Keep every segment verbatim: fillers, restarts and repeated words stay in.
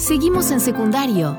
Seguimos en secundario.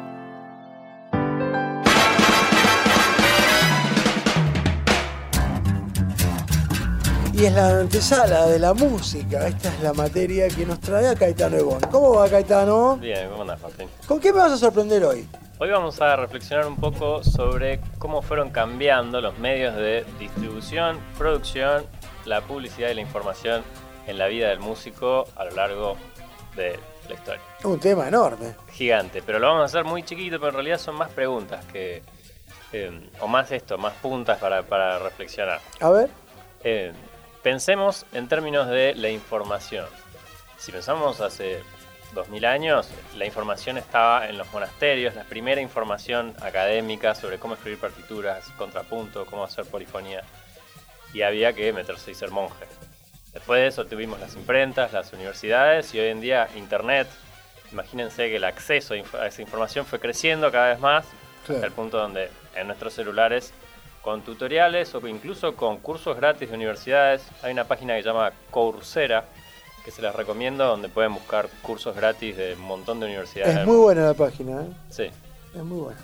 Y es la antesala de la música. Esta es la materia que nos trae a Caetano Ebón. ¿Cómo va, Caetano? Bien, ¿cómo andás, Martín? ¿Con qué me vas a sorprender hoy? Hoy vamos a reflexionar un poco sobre cómo fueron cambiando los medios de distribución, producción, la publicidad y la información en la vida del músico a lo largo de la historia. Un tema enorme. Gigante, pero lo vamos a hacer muy chiquito, pero en realidad son más preguntas que... Eh, o más esto, más puntas para, para reflexionar. A ver. Eh, Pensemos en términos de la información. Si pensamos hace dos mil años, la información estaba en los monasterios, la primera información académica sobre cómo escribir partituras, contrapunto, cómo hacer polifonía, y había que meterse y ser monje. Después de eso tuvimos las imprentas, las universidades y hoy en día Internet. Imagínense que el acceso a esa información fue creciendo cada vez más, claro, hasta el punto donde en nuestros celulares, con tutoriales o incluso con cursos gratis de universidades. Hay una página que se llama Coursera, que se las recomiendo, donde pueden buscar cursos gratis de un montón de universidades. Es muy buena la página, ¿eh? Sí. Es muy buena.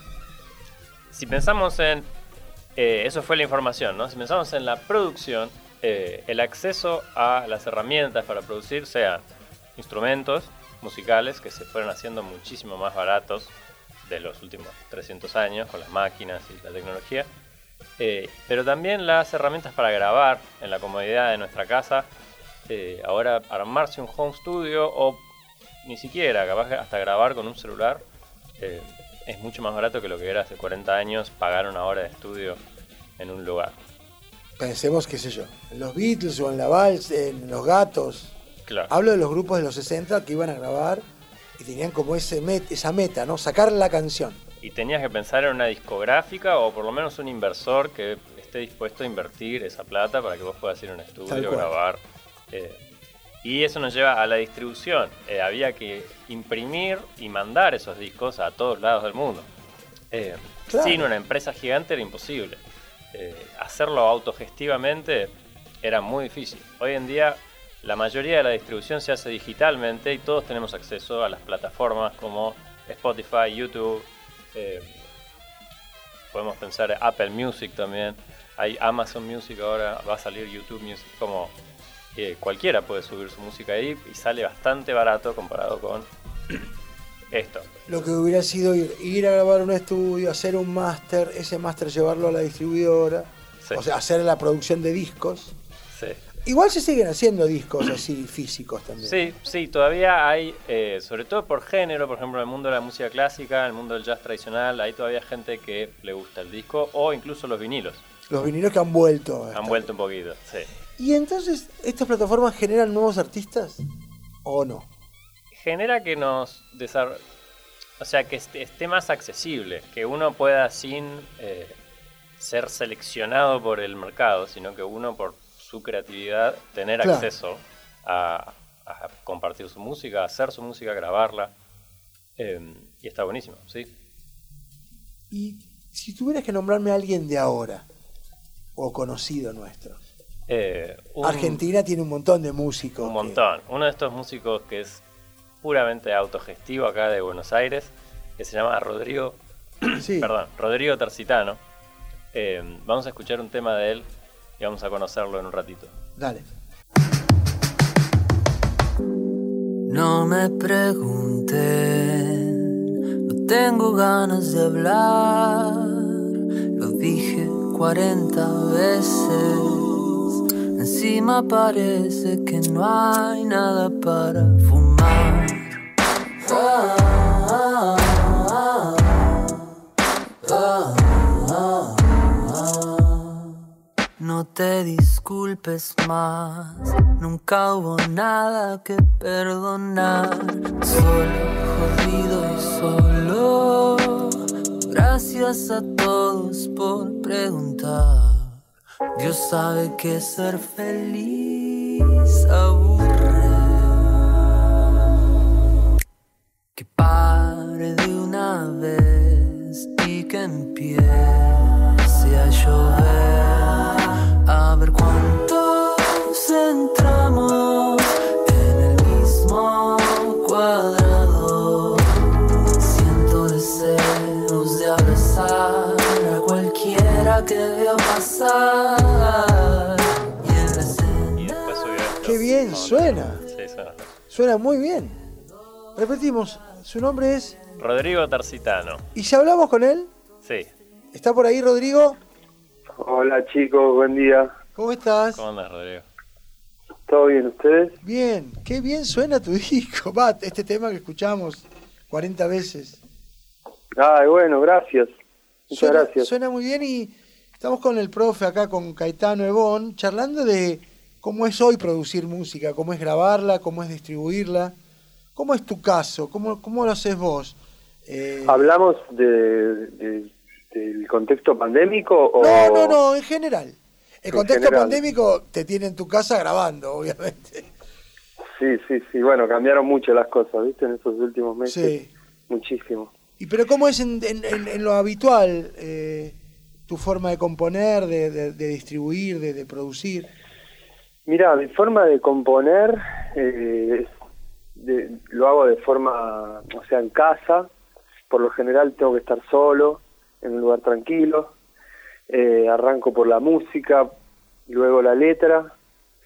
Si pensamos en... Eh, eso fue la información, ¿no? Si pensamos en la producción, eh, el acceso a las herramientas para producir, sean instrumentos musicales, que se fueron haciendo muchísimo más baratos de los últimos trescientos años, con las máquinas y la tecnología, Eh, pero también las herramientas para grabar en la comodidad de nuestra casa. Eh, ahora armarse un home studio o ni siquiera, capaz hasta grabar con un celular, eh, es mucho más barato que lo que era hace cuarenta años pagar una hora de estudio en un lugar. Pensemos, qué sé yo, en los Beatles o en la Vals, en los Gatos. Claro. Hablo de los grupos de los sesenta que iban a grabar y tenían como ese met- esa meta, ¿no? Sacar la canción. Y tenías que pensar en una discográfica o por lo menos un inversor que esté dispuesto a invertir esa plata para que vos puedas ir a un estudio, grabar. Eh, y eso nos lleva a la distribución. Eh, había que imprimir y mandar esos discos a todos lados del mundo. Eh, claro. Sin una empresa gigante era imposible. Eh, hacerlo autogestivamente era muy difícil. Hoy en día la mayoría de la distribución se hace digitalmente y todos tenemos acceso a las plataformas como Spotify, YouTube. Eh, podemos pensar en Apple Music también, hay Amazon Music ahora, va a salir YouTube Music, como eh, cualquiera puede subir su música ahí y sale bastante barato comparado con esto. Lo que hubiera sido ir, ir a grabar un estudio, hacer un máster, ese máster llevarlo a la distribuidora, sí, o sea, hacer la producción de discos. Sí. Igual se siguen haciendo discos así físicos también. Sí, sí, todavía hay, eh, sobre todo por género, por ejemplo, en el mundo de la música clásica, en el mundo del jazz tradicional, hay todavía gente que le gusta el disco o incluso los vinilos. Los vinilos que han vuelto. Han vuelto un poquito, sí. ¿Y entonces estas plataformas generan nuevos artistas o no? Genera que nos desar... o sea, que esté, esté más accesible, que uno pueda sin eh, ser seleccionado por el mercado, sino que uno por su creatividad, tener claro. acceso a, a compartir su música, a hacer su música, grabarla, eh, y está buenísimo, ¿sí? Y si tuvieras que nombrarme a alguien de ahora, o conocido nuestro, eh, un, Argentina tiene un montón de músicos. Un montón, que... uno de estos músicos que es puramente autogestivo acá de Buenos Aires, que se llama Rodrigo, sí. perdón, Rodrigo Tercitano. Eh, vamos a escuchar un tema de él y vamos a conocerlo en un ratito. Dale. No me pregunten, no tengo ganas de hablar. Lo dije cuarenta veces. Encima parece que no hay nada para fumar. Ah, ah, ah, ah, ah, ah. No te disculpes más, nunca hubo nada que perdonar. Solo, jodido y solo. Gracias a todos por preguntar. Dios sabe que ser feliz aburre. Que pare de una vez y que empiece a llover. A ver cuántos entramos en el mismo cuadrado. Qué bien no, suena. Sí, suena. Suena muy bien. Repetimos, su nombre es... Rodrigo Tarsitano. ¿Y ya hablamos con él? Sí. ¿Está por ahí, Rodrigo? Hola chicos, buen día. ¿Cómo estás? ¿Cómo andas, Rodrigo? ¿Todo bien ustedes? Bien, qué bien suena tu disco. Va, este tema que escuchamos cuarenta veces. Ay, bueno, gracias. Muchas Suena, gracias. Suena muy bien y estamos con el profe acá, con Caetano Ebón, charlando de cómo es hoy producir música, cómo es grabarla, cómo es distribuirla. ¿Cómo es tu caso? ¿Cómo, cómo lo haces vos? Eh... ¿Hablamos de, de, del contexto pandémico o...? No, no, no, en general. El En contexto general. pandémico te tiene en tu casa grabando, obviamente. Sí, sí, sí. Bueno, cambiaron mucho las cosas, ¿viste? En estos últimos meses. Sí. Muchísimo. ¿Y pero cómo es en, en, en, en lo habitual eh, tu forma de componer, de, de, de distribuir, de, de producir? Mira, mi forma de componer eh, de, lo hago de forma, o sea, en casa. Por lo general tengo que estar solo, en un lugar tranquilo. Eh, arranco por la música, luego la letra.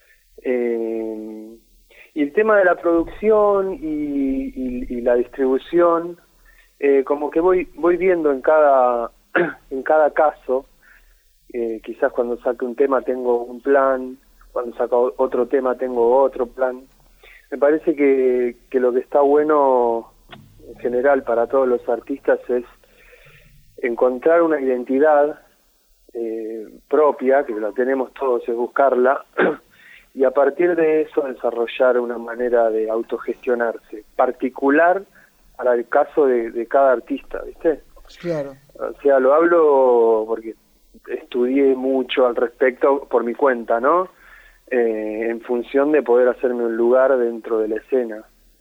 Eh, y el tema de la producción y, y, y la distribución, eh, como que voy voy viendo en cada en cada caso. Eh, quizás cuando saque un tema tengo un plan, cuando saco otro tema tengo otro plan. Me parece que, que lo que está bueno en general para todos los artistas es encontrar una identidad eh, propia, que la tenemos todos, es buscarla, y a partir de eso desarrollar una manera de autogestionarse, particular para el caso de, de cada artista, ¿viste? Claro. O sea, lo hablo porque estudié mucho al respecto por mi cuenta, ¿no? Eh, en función de poder hacerme un lugar dentro de la escena.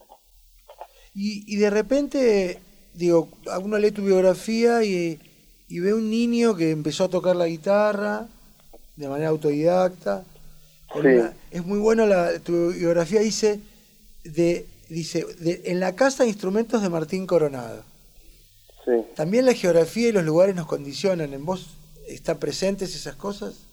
Y, y de repente, digo, uno lee tu biografía y, y ve un niño que empezó a tocar la guitarra de manera autodidacta. Con Sí. una, es muy bueno, la, tu biografía dice, de, dice de, en la casa de instrumentos de Martín Coronado. Sí. También la geografía y los lugares nos condicionan. ¿En vos están presentes esas cosas?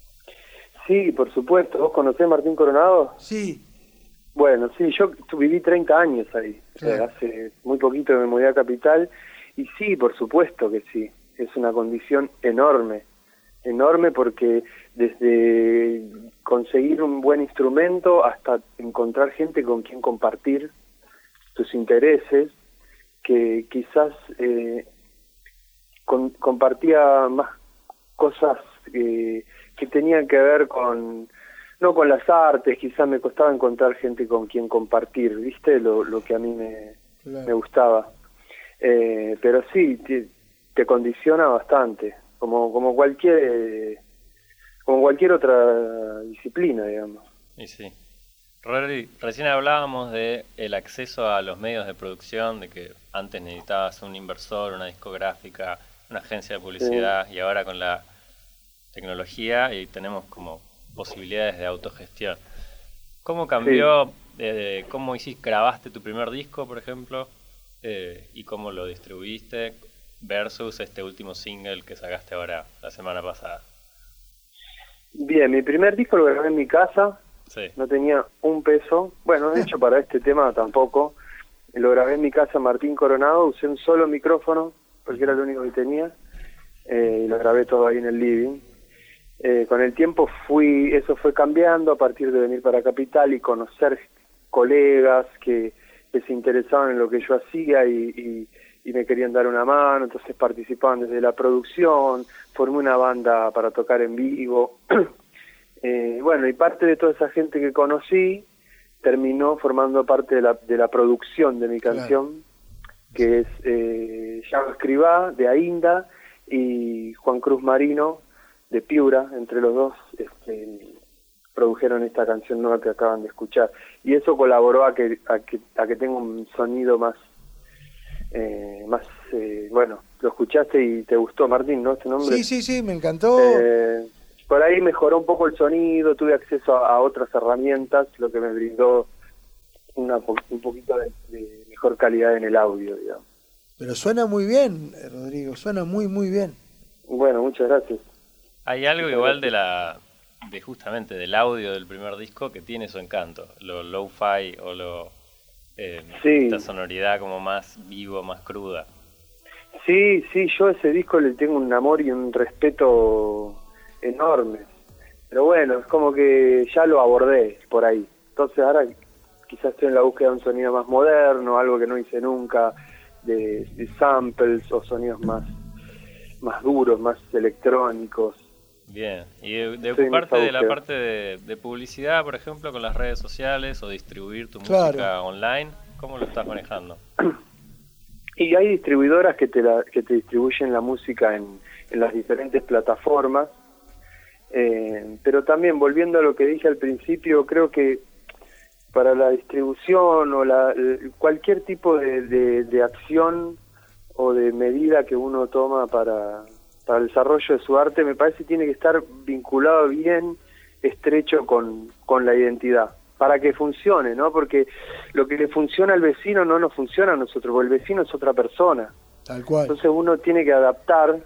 Sí, por supuesto. ¿Vos conocés a Martín Coronado? Sí. Bueno, sí, yo tu- viví treinta años ahí. Claro. Eh, hace muy poquito que me mudé a Capital. Y sí, por supuesto que sí. Es una condición enorme. Enorme porque desde conseguir un buen instrumento hasta encontrar gente con quien compartir tus intereses, que quizás eh, con, compartía más cosas eh, que tenían que ver con, no con las artes, quizás me costaba encontrar gente con quien compartir, ¿viste? Lo, lo que a mí me, Claro. me gustaba. Eh, pero sí, te, te condiciona bastante, como, como cualquier eh, como cualquier otra disciplina, digamos. Y sí. Rodri, recién hablábamos de el acceso a los medios de producción, de que antes necesitabas un inversor, una discográfica, una agencia de publicidad, sí. Y ahora con la tecnología y tenemos como posibilidades de autogestión. ¿Cómo cambió, sí. eh, cómo hiciste, grabaste tu primer disco, por ejemplo, eh, y cómo lo distribuiste versus este último single que sacaste ahora, la semana pasada? Bien, mi primer disco lo grabé en mi casa. Sí. No tenía un peso. Bueno, de hecho para este tema tampoco. Lo grabé en mi casa Martín Coronado, usé un solo micrófono, porque era lo único que tenía, eh, y lo grabé todo ahí en el living. Eh, con el tiempo fui, eso fue cambiando a partir de venir para Capital y conocer colegas que, que se interesaban en lo que yo hacía y, y, y me querían dar una mano, entonces participaban desde la producción, formé una banda para tocar en vivo. Eh, bueno, y parte de toda esa gente que conocí terminó formando parte de la, de la producción de mi canción, claro. Que es eh, Yago Escribá, de Ainda, y Juan Cruz Marino, de Piura. Entre los dos este, produjeron esta canción nueva que acaban de escuchar. Y eso colaboró a que a que, a que tenga un sonido más, eh, más eh, bueno, lo escuchaste y te gustó, Martín, ¿no? Este nombre. Sí, sí, sí, me encantó. Eh, Por ahí mejoró un poco el sonido, tuve acceso a, a otras herramientas, lo que me brindó una un poquito de, de mejor calidad en el audio, digamos. Pero suena muy bien, Rodrigo, suena muy, muy bien. Bueno, muchas gracias. Hay algo muchas igual gracias. de la de justamente del audio del primer disco que tiene su encanto, lo lo-fi o lo eh, sí. esta sonoridad como más vivo, más cruda. Sí, sí, yo a ese disco le tengo un amor y un respeto enorme, pero bueno, es como que ya lo abordé por ahí, entonces ahora quizás estoy en la búsqueda de un sonido más moderno, algo que no hice nunca, de, de samples o sonidos más, más duros, más electrónicos. Bien, y de, de ocuparte de la parte de, de publicidad, por ejemplo, con las redes sociales o distribuir tu claro. música online, ¿cómo lo estás manejando? Y hay distribuidoras que te, la, que te distribuyen la música en, en las diferentes plataformas, eh, pero también, volviendo a lo que dije al principio, creo que para la distribución o la, cualquier tipo de, de, de acción o de medida que uno toma para... para el desarrollo de su arte, me parece que tiene que estar vinculado bien, estrecho con, con la identidad, para que funcione, ¿no? Porque lo que le funciona al vecino no nos funciona a nosotros, porque el vecino es otra persona. Tal cual. Entonces uno tiene que adaptar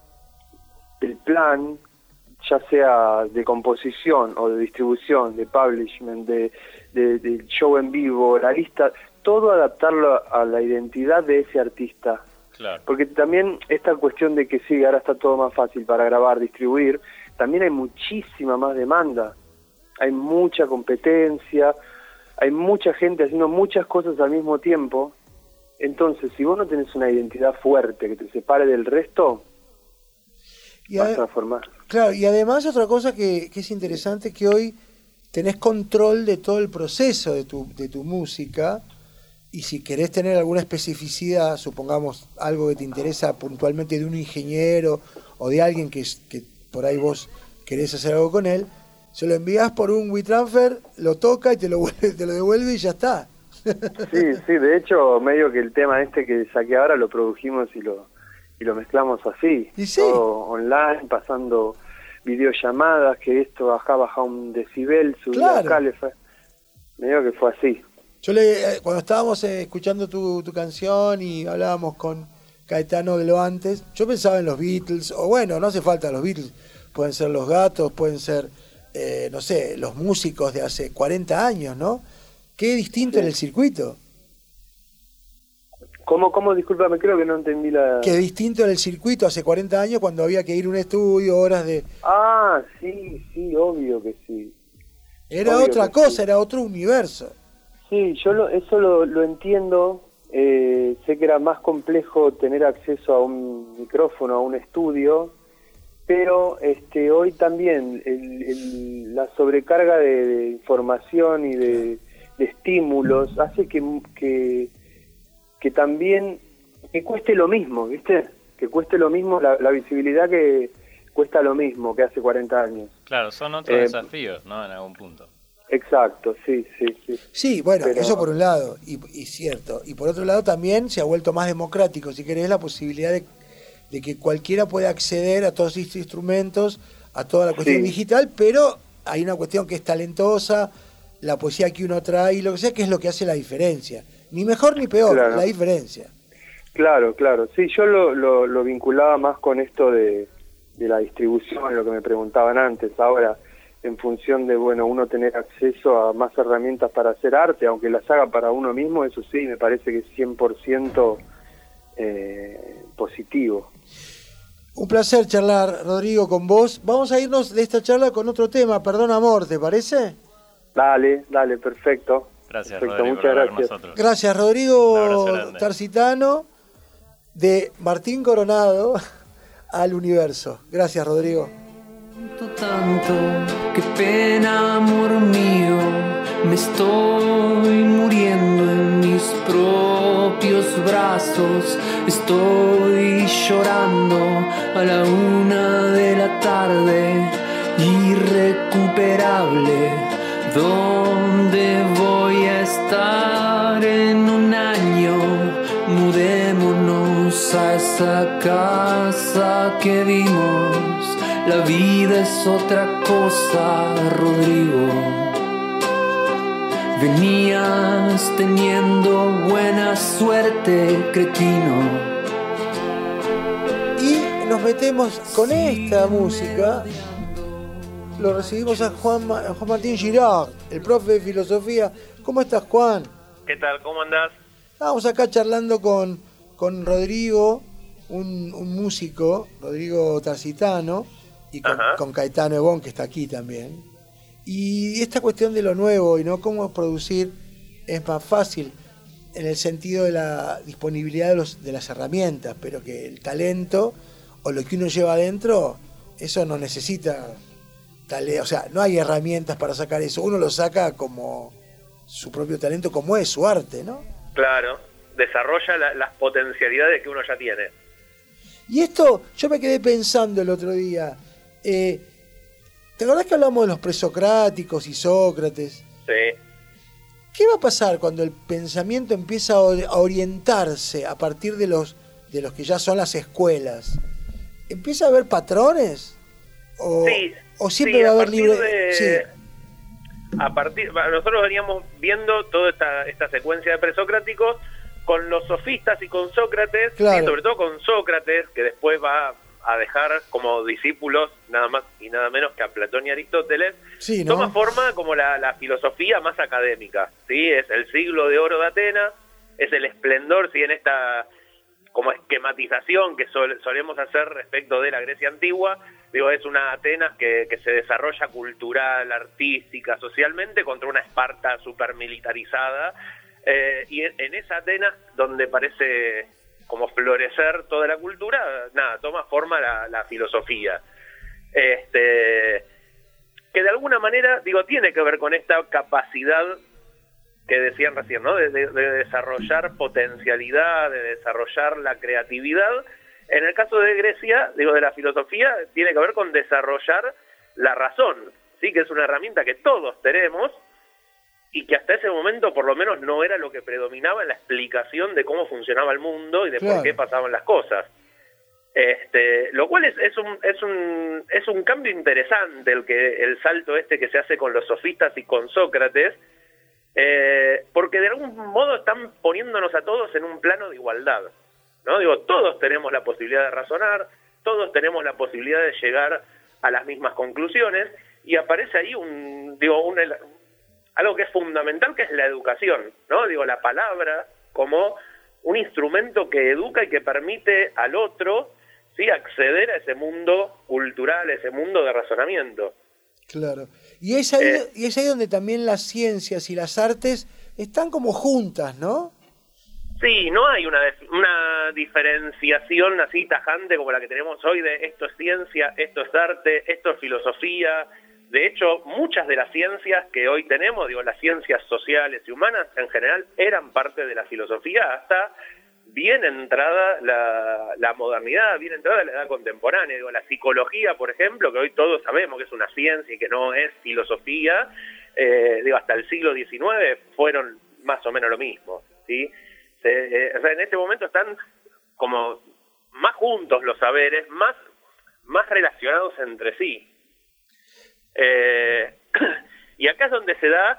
el plan, ya sea de composición o de distribución, de publishment, de, de, de show en vivo, la lista, todo adaptarlo a la identidad de ese artista. Claro. Porque también esta cuestión de que sí, ahora está todo más fácil para grabar, distribuir, también hay muchísima más demanda, hay mucha competencia, hay mucha gente haciendo muchas cosas al mismo tiempo, entonces si vos no tenés una identidad fuerte que te separe del resto, y vas a transformar. Claro, y además otra cosa que, que es interesante es que hoy tenés control de todo el proceso de tu, de tu música. Y si querés tener alguna especificidad, supongamos algo que te interesa puntualmente de un ingeniero o de alguien que, que por ahí vos querés hacer algo con él, se lo envías por un WeTransfer, lo toca y te lo, te lo devuelve y ya está. Sí, sí, de hecho, medio que el tema este que saqué ahora lo produjimos y lo y lo mezclamos así. ¿Y sí? Todo online, pasando videollamadas, que esto bajaba, bajaba un decibel, subía claro. acá, le fue, medio que fue así. Yo le, cuando estábamos eh, escuchando tu, tu canción y hablábamos con Caetano de lo antes, yo pensaba en los Beatles, o bueno, no hace falta los Beatles, pueden ser los Gatos, pueden ser, eh, no sé, los músicos de hace cuarenta años, ¿no? Qué distinto sí. en el circuito. ¿Cómo, cómo? Discúlpame, creo que no entendí la... Qué distinto en el circuito hace cuarenta años cuando había que ir a un estudio, horas de... Ah, sí, sí, obvio que sí. Era obvio otra cosa, sí. Era otro universo. Sí, yo lo, eso lo, lo entiendo, eh, sé que era más complejo tener acceso a un micrófono, a un estudio, pero este, hoy también el, el, la sobrecarga de, de información y de, de estímulos hace que, que, que también que cueste lo mismo, ¿viste? Que cueste lo mismo, la, la visibilidad que cuesta lo mismo que hace cuarenta años. Claro, son otros eh, desafíos, ¿no? En algún punto. Exacto, sí, sí, sí. Sí, bueno, Pero... eso por un lado, y, y cierto. Y por otro lado también se ha vuelto más democrático, si querés, la posibilidad de, de que cualquiera pueda acceder a todos estos instrumentos, a toda la cuestión sí. digital, pero hay una cuestión que es talentosa, la poesía que uno trae y lo que sea, que es lo que hace la diferencia. Ni mejor ni peor, claro. La diferencia. Claro, claro. Sí, yo lo, lo, lo vinculaba más con esto de, de la distribución, lo que me preguntaban antes. Ahora, en función de, bueno, uno tener acceso a más herramientas para hacer arte, aunque las haga para uno mismo, eso sí, me parece que es cien por ciento eh, positivo. Un placer charlar, Rodrigo, con vos. Vamos a irnos de esta charla con otro tema, Perdón Amor, ¿te parece? Dale, dale, perfecto. Gracias, perfecto, Rodrigo, muchas por gracias. Nosotros. Gracias, Rodrigo Tarcitano, de Martín Coronado al Universo. Gracias, Rodrigo. Tanto, qué pena, amor mío, me estoy muriendo en mis propios brazos, estoy llorando a la una de la tarde, irrecuperable, ¿dónde voy a estar en un año? Mudémonos a esa casa que vimos. La vida es otra cosa, Rodrigo. Venías teniendo buena suerte, cretino. Y nos metemos con esta música lo recibimos a Juan, a Juan Martín Girard, el profe de filosofía. ¿Cómo estás, Juan? ¿Qué tal? ¿Cómo andás? Estábamos acá charlando con, con Rodrigo, un, un músico, Rodrigo Tarsitano, y con, con Caetano Ebón, que está aquí también. Y esta cuestión de lo nuevo y no cómo producir es más fácil en el sentido de la disponibilidad de, los, de las herramientas, pero que el talento o lo que uno lleva adentro, eso no necesita talento, o sea, no hay herramientas para sacar eso, uno lo saca como su propio talento, como es su arte, ¿no? Claro, desarrolla la, las potencialidades que uno ya tiene. Y esto, yo me quedé pensando el otro día, eh, ¿te acordás que hablamos de los presocráticos y Sócrates? Sí. ¿Qué va a pasar cuando el pensamiento empieza a orientarse a partir de los de los que ya son las escuelas? ¿Empieza a haber patrones? ¿O, sí, o siempre sí, va a haber a libre...? De, sí. A partir, nosotros veníamos viendo toda esta, esta secuencia de presocráticos con los sofistas y con Sócrates, claro. Y sobre todo con Sócrates, que después va a dejar como discípulos nada más y nada menos que a Platón y Aristóteles, sí, ¿no? Toma forma como la, la filosofía más académica, ¿sí? Es el siglo de oro de Atenas, es el esplendor, ¿sí? En esta como esquematización que sol, solemos hacer respecto de la Grecia antigua, digo, es una Atenas que, que se desarrolla cultural, artística, socialmente, contra una Esparta supermilitarizada, eh, y en, en esa Atenas donde parece como florecer toda la cultura, nada, toma forma la, la filosofía. Este, que de alguna manera, digo, tiene que ver con esta capacidad que decían recién, ¿no? De, de, de desarrollar potencialidad, de desarrollar la creatividad. En el caso de Grecia, digo, de la filosofía, tiene que ver con desarrollar la razón, ¿sí? Que es una herramienta que todos tenemos, y que hasta ese momento por lo menos no era lo que predominaba en la explicación de cómo funcionaba el mundo y de claro. por qué pasaban las cosas. Este, lo cual es, es un es un es un cambio interesante el que el salto este que se hace con los sofistas y con Sócrates, eh, porque de algún modo están poniéndonos a todos en un plano de igualdad, ¿no? Digo, todos tenemos la posibilidad de razonar, todos tenemos la posibilidad de llegar a las mismas conclusiones, y aparece ahí un digo un algo que es fundamental, que es la educación, ¿no? Digo, la palabra como un instrumento que educa y que permite al otro, ¿sí? Acceder a ese mundo cultural, a ese mundo de razonamiento. Claro. Y es ahí, Eh, y es ahí donde también las ciencias y las artes están como juntas, ¿no? Sí, no hay una, una diferenciación así tajante como la que tenemos hoy de esto es ciencia, esto es arte, esto es filosofía. De hecho, muchas de las ciencias que hoy tenemos, digo, las ciencias sociales y humanas en general, eran parte de la filosofía hasta bien entrada la, la modernidad, bien entrada la edad contemporánea. Digo, la psicología, por ejemplo, que hoy todos sabemos que es una ciencia y que no es filosofía, eh, digo, hasta el siglo diecinueve fueron más o menos lo mismo, ¿sí? Se, eh, o sea, en este momento están como más juntos los saberes, más, más relacionados entre sí. Eh, y acá es donde se da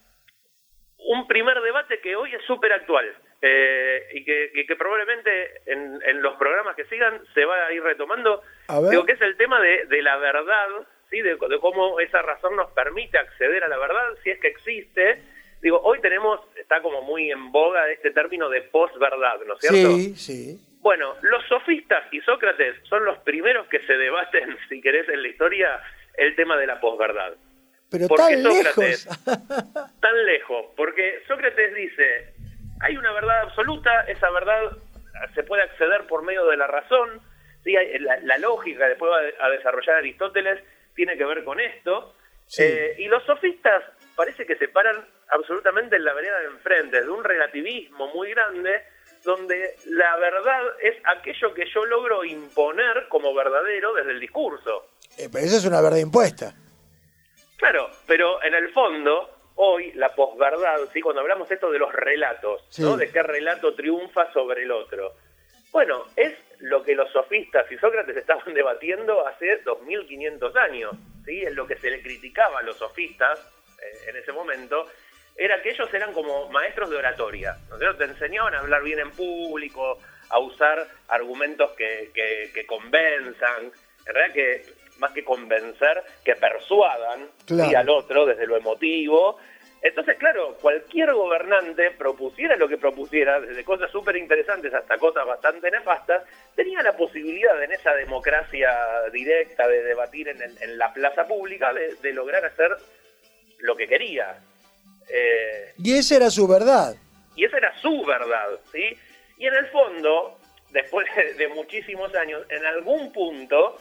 un primer debate que hoy es súper actual, eh, y que, que, que probablemente en, en los programas que sigan se va a ir retomando. A ver. Digo, que es el tema de, de la verdad, ¿sí? de, de cómo esa razón nos permite acceder a la verdad, si es que existe. Digo, hoy tenemos, está como muy en boga este término de posverdad, ¿no es cierto? Sí, sí. Bueno, los sofistas y Sócrates son los primeros que se debaten, si querés, en la historia, el tema de la posverdad. Pero ¿Por qué tan Sócrates? lejos. Tan lejos, porque Sócrates dice, hay una verdad absoluta, esa verdad se puede acceder por medio de la razón, ¿sí? la, la lógica, después va a desarrollar Aristóteles, tiene que ver con esto, sí. eh, y los sofistas parece que se paran absolutamente en la vereda de enfrente, de un relativismo muy grande, donde la verdad es aquello que yo logro imponer como verdadero desde el discurso. Eh, pero eso es una verdad impuesta. Claro, pero en el fondo, hoy la posverdad, ¿sí? Cuando hablamos esto de los relatos, sí. ¿no? De qué relato triunfa sobre el otro. Bueno, es lo que los sofistas y Sócrates estaban debatiendo hace dos mil quinientos años, ¿sí? Es lo que se le criticaba a los sofistas eh, en ese momento, era que ellos eran como maestros de oratoria, ¿no? Te enseñaban a hablar bien en público, a usar argumentos que, que, que convenzan. En realidad que más que convencer, que persuadan, claro, ¿sí?, al otro desde lo emotivo. Entonces, claro, cualquier gobernante, propusiera lo que propusiera, desde cosas súper interesantes hasta cosas bastante nefastas, tenía la posibilidad en esa democracia directa de debatir en, el, en la plaza pública de, de lograr hacer lo que quería. Eh, y esa era su verdad. Y esa era su verdad, ¿sí? Y en el fondo, después de, de muchísimos años, en algún punto...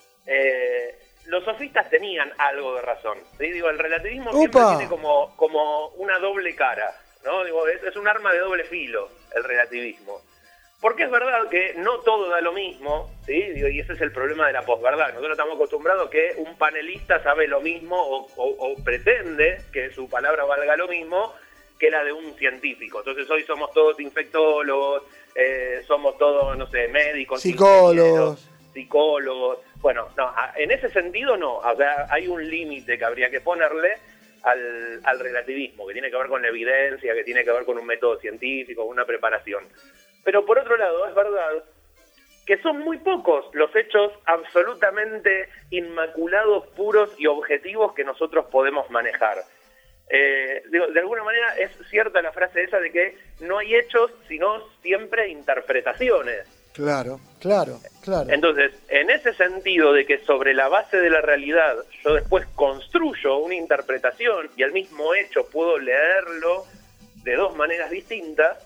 Eh, los sofistas tenían algo de razón, ¿sí? Digo, el relativismo ¡Upa! Siempre tiene como, como una doble cara, ¿no? Digo, es, es un arma de doble filo el relativismo. Porque es verdad que no todo da lo mismo, ¿sí? Digo, y ese es el problema de la posverdad. Nosotros estamos acostumbrados que un panelista sabe lo mismo o, o, o pretende que su palabra valga lo mismo que la de un científico. Entonces hoy somos todos infectólogos, eh, somos todos, no sé, médicos, psicólogos, psicólogos. Bueno, no, en ese sentido no, o sea, hay un límite que habría que ponerle al, al relativismo, que tiene que ver con la evidencia, que tiene que ver con un método científico, una preparación. Pero por otro lado, es verdad que son muy pocos los hechos absolutamente inmaculados, puros y objetivos que nosotros podemos manejar. Eh, digo, de alguna manera es cierta la frase esa de que no hay hechos, sino siempre interpretaciones. Claro, claro, claro. Entonces, en ese sentido de que sobre la base de la realidad yo después construyo una interpretación y el mismo hecho puedo leerlo de dos maneras distintas,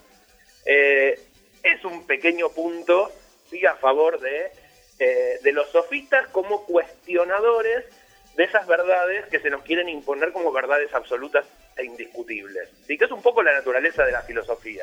eh, es un pequeño punto, sí, a favor de, eh, de los sofistas como cuestionadores de esas verdades que se nos quieren imponer como verdades absolutas e indiscutibles. ¿Sí? Que es un poco la naturaleza de la filosofía.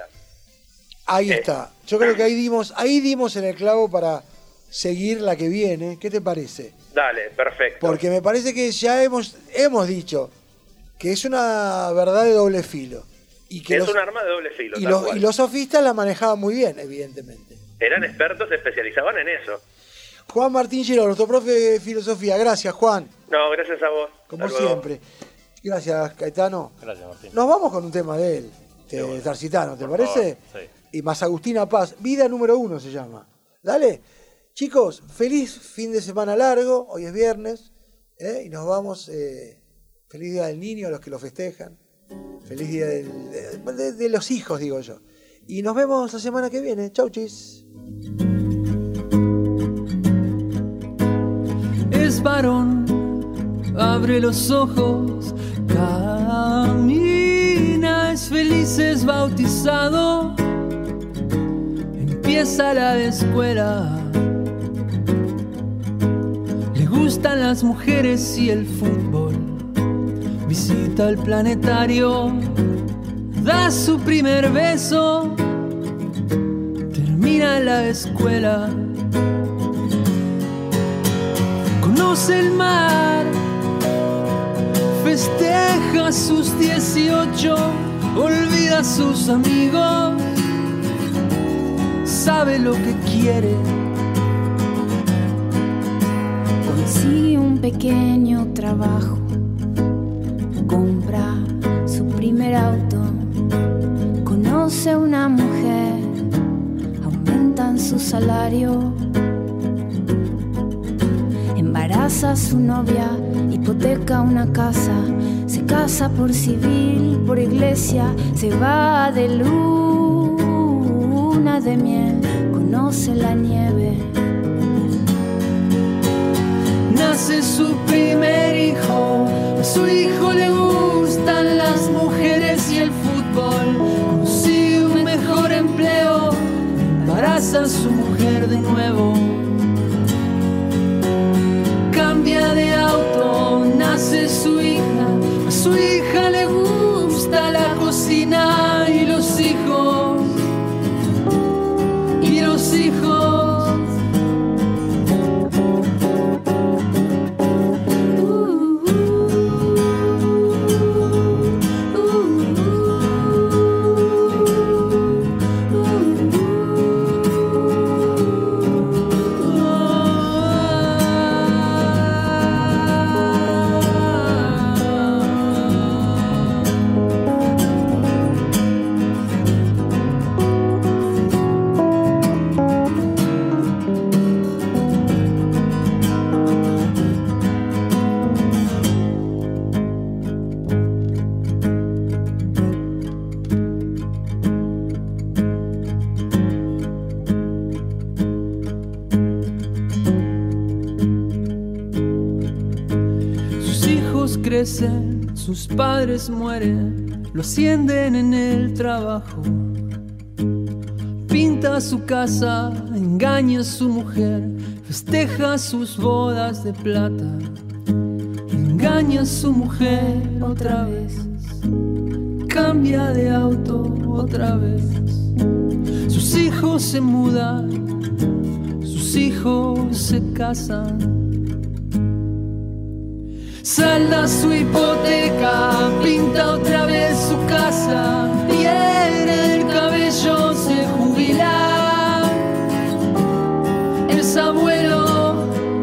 Ahí eh. está. Yo creo que ahí dimos, ahí dimos en el clavo para seguir la que viene. ¿Qué te parece? Dale, perfecto. Porque me parece que ya hemos, hemos dicho que es una verdad de doble filo. Y que es los, un arma de doble filo. Y tal los, cual. y los sofistas la manejaban muy bien, evidentemente. Eran expertos, se especializaban en eso. Juan Martín Giró, nuestro profe de filosofía. Gracias, Juan. No, gracias a vos. Como Hasta luego. siempre. Gracias, Caetano. Gracias, Martín. Nos vamos con un tema de él, de Tarcitano, ¿te Por parece? favor, sí. Y más Agustina Paz, Vida número uno se llama. Dale. Chicos, feliz fin de semana largo, hoy es viernes, ¿eh? Y nos vamos, eh, feliz día del niño a los que lo festejan, feliz día del, de, de, de los hijos, digo yo. Y nos vemos la semana que viene. Chau, chis. Es varón, abre los ojos, camina, es feliz, es bautizado, empieza la escuela, le gustan las mujeres y el fútbol, visita el planetario, da su primer beso, termina la escuela. Conoce el mar, festeja sus dieciocho, olvida a sus amigos, sabe lo que quiere. Consigue un pequeño trabajo, compra su primer auto, conoce a una mujer, aumentan su salario. Embaraza a su novia, hipoteca una casa, se casa por civil, por iglesia, se va de luna de miel, conoce la nieve. Nace su primer hijo, a su hijo le gustan las mujeres y el fútbol, consigue un mejor empleo, embaraza a su mujer de nuevo. Cambia de auto, nace su hija, a su hija le gusta la cocina y los hijos, y los hijos. crecen, sus padres mueren, lo ascienden en el trabajo. Pinta su casa, engaña a su mujer, festeja sus bodas de plata. Engaña a su mujer otra vez, cambia de auto otra vez. Sus hijos se mudan, sus hijos se casan. Salda su hipoteca, pinta otra vez su casa, pierde el cabello, se jubila. Es abuelo,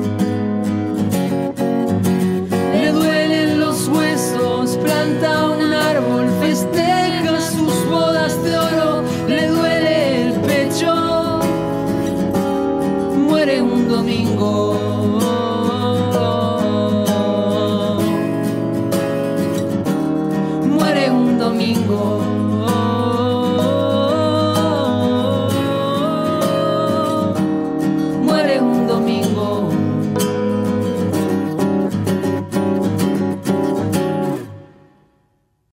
le duelen los huesos, planta un árbol, festeja sus bodas de oro, le duele el pecho, muere un domingo.